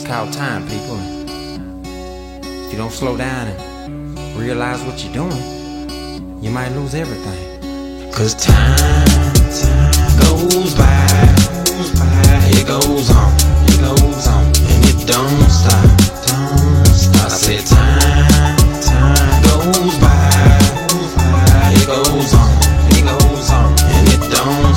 It's called time, people. If you don't slow down and realize what you're doing, you might lose everything. 'Cause time goes by, it goes on, and it don't stop, I said time goes by, it goes on, and it don't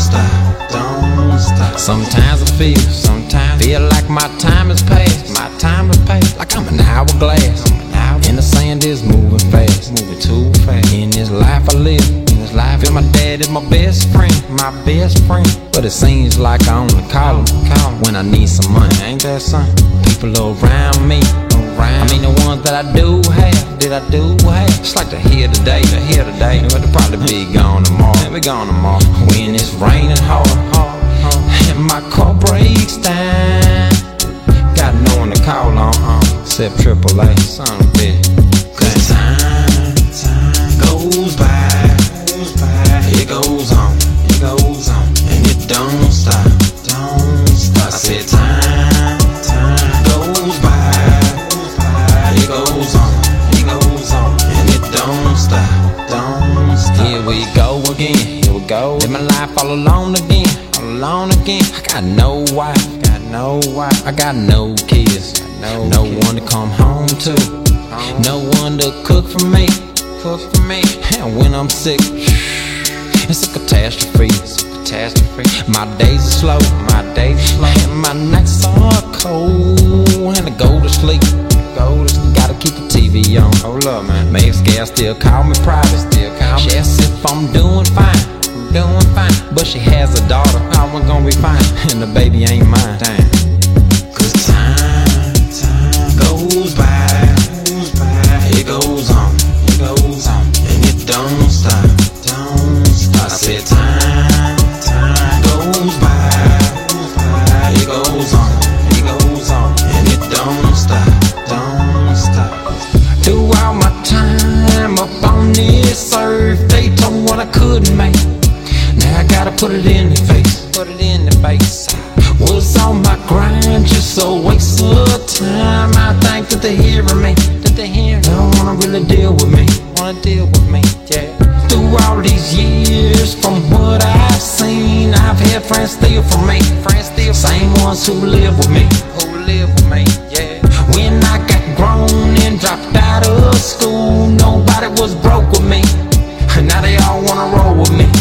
stop. Sometimes I feel like my time has passed, like I'm an hourglass, and the sand is moving fast, too fast. In this life I live, feel my dad is my best friend, but it seems like I only call him when I need some money. Ain't that something? People around me, I mean the ones that I do have, it's like they're here today, but they'll probably be gone tomorrow. When it's raining hard, and my car breaks down, got no one to call on, except AAA, son of a bitch. 'Cause time goes by, it goes on, and it don't stop, I said time goes by, it goes on, and it don't stop, Here we go again, live my life all alone again. I got no wife, I got no kids, no one to come home to, no one to cook for me. And when I'm sick, it's a catastrophe. My days are slow, and my nights are cold, and I go to sleep. Gotta keep the TV on. Hold up, man. Max Gal still call me private. She asks if I'm doing fine. But she has a daughter, I was gonna be fine, and the baby ain't mine. Damn. 'Cause time goes by, it goes on, and it don't stop, I said time goes by, it goes on, and it don't stop, Throughout my time up on this earth, they told me what I couldn't make. Now I gotta put it in the face, Was on my grind just a waste of time? I think that they're hearing me, they don't wanna really deal with me, yeah. Through all these years, from what I've seen, I've had friends steal from me, same ones who live with me, yeah. When I got grown and dropped out of school, nobody was broke with me, and now they all wanna roll with me.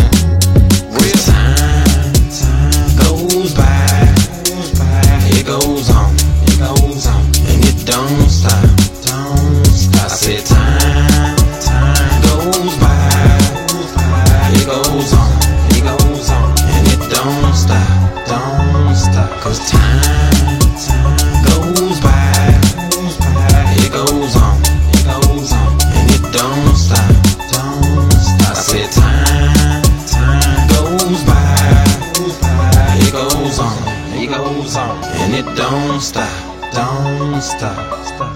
Time goes by, it goes on, and it don't stop, I said time goes by, it goes on, and it don't stop, 'Cause time goes by, it goes on, and it don't stop, I said time goes by, it goes on, and it don't stop.